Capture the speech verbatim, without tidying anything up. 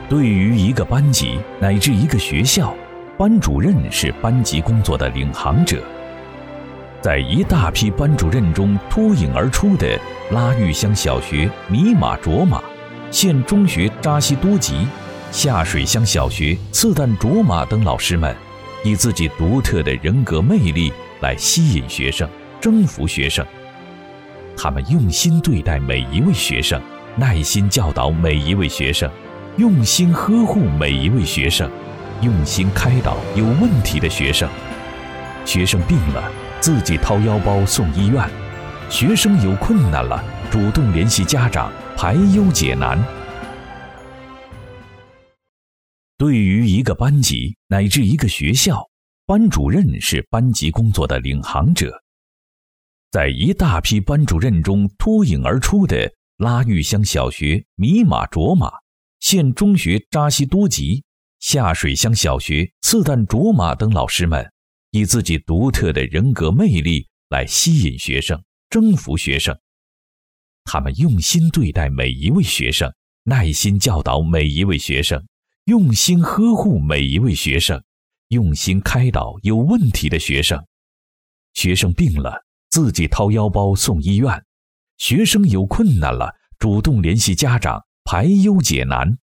对于一个班级乃至一个学校，班主任是班级工作的领航者。在一大批班主任中脱颖而出的拉玉乡小学米马卓玛、县中学扎西多吉、下水乡小学次旦卓玛等老师们，以自己独特的人格魅力来吸引学生、征服学生。他们用心对待每一位学生，耐心教导每一位学生，用心呵护每一位学生，用心开导有问题的学生。学生病了，自己掏腰包送医院；学生有困难了，主动联系家长，排忧解难。对于一个班级乃至一个学校，班主任是班级工作的领航者。在一大批班主任中脱颖而出的拉玉乡小学米马卓玛、县中学扎西多吉、下水乡小学次旦卓玛等老师们，以自己独特的人格魅力来吸引学生、征服学生。他们用心对待每一位学生，耐心教导每一位学生，用心呵护每一位学生，用心开导有问题的学生。学生病了，自己掏腰包送医院；学生有困难了，主动联系家长，排忧解难。